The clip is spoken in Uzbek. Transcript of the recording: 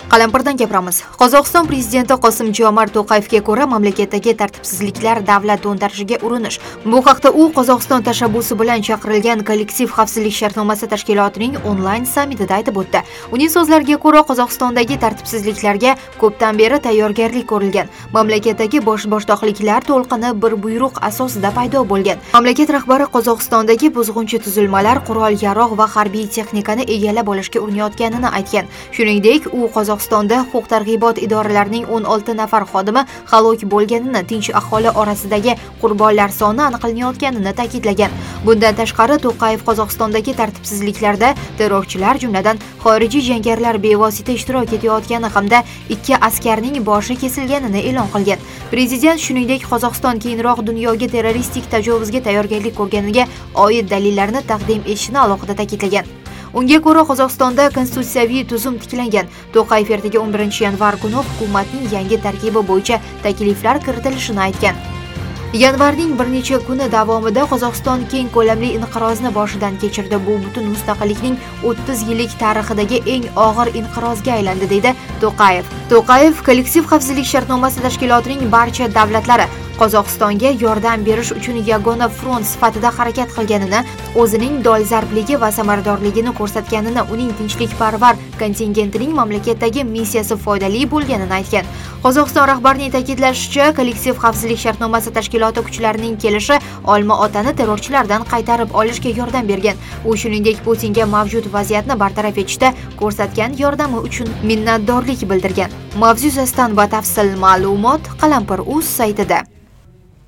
Qalampirdan gapiramiz. Qozog'iston prezidenti Qosim-Jomart To'qayevga ko'ra, mamlakatdagi tartibsizliklar davlat to'ntarishiga urinish. Bu haqda u Qozog'iston tashabbusi bilan chaqirilgan kollektiv xavfsizlik shartnomasi tashkilotining onlayn sammitida aytib o'tdi. Uning so'zlariga ko'ra, Qozog'istondagi tartibsizliklarga ko'pdan beri tayyorgarlik ko'rilgan. Mamlakatdagi boshboshdoqliklar to'lqini bir buyruq asosida paydo bo'lgan. Mamlakat rahbari Qozog'istondagi buzg'unchi tuzilmalar, qurol-yarog' va harbiy texnikani egallab olishga urinayotganini aytgan. Shuningdek, u Qozog'istonda huquq-targ'ibot idoralarining 16 nafar xodimi halok bo'lganini, tinch aholi orasidagi qurbonlar soni aniqlanayotganini ta'kidlagan. Bundan tashqari, To'qayev Qozog'istondagi tartibsizliklarda terrorchilar, jumladan xorijiy jangarilar bevosita ishtirok etayotgani hamda 2 askarning boshi kesilganini e'lon qilgan. Prezident shuningdek, Qozog'iston keyinroq dunyoga terroristik tajovuzga tayyorgarlik ko'rganiga oid dalillarni taqdim etishini alohida ta'kidlagan. Unga ko'ra, Qozog'istonda konstitutsiyaviy tuzum tiklangan. To'qayev ertaga 11-yanvar kuni hukumatning yangi tarkibi bo'yicha takliflar kiritilishini aytgan. Yanvarning bir necha kuni davomida Qozog'iston keng ko'lamli inqirozni boshidan kechirdi. Bu butun mustaqillikning 30 yillik tarixidagi eng og'ir inqirozga aylandi, deydi To'qayev. To'qayev kollektiv xavfsizlik shartnomasi tashkilotining barcha davlatlari Qozog'istonga yordam berish uchun yagona front sifatida harakat qilganini, o'zining dolzarbligi va samaradorligini ko'rsatganini, uning tinchlikparvar kontingentining mamlakatdagi missiyasi foydali bo'lganini aytgan. Qozog'iston rahbarining ta'kidlashicha, kollektiv xavfsizlik shartnomasi tashkiloti kuchlarining kelishi Olma-Otani terrorchilardan qaytarib olishga yordam bergan. U shuningdek Putinga mavjud vaziyatni bartaraf etishda ko'rsatgan yordami uchun minnatdorlik bildirgan. Mavzu yuzasidan batafsil ma'lumot Qalampir.uz saytida.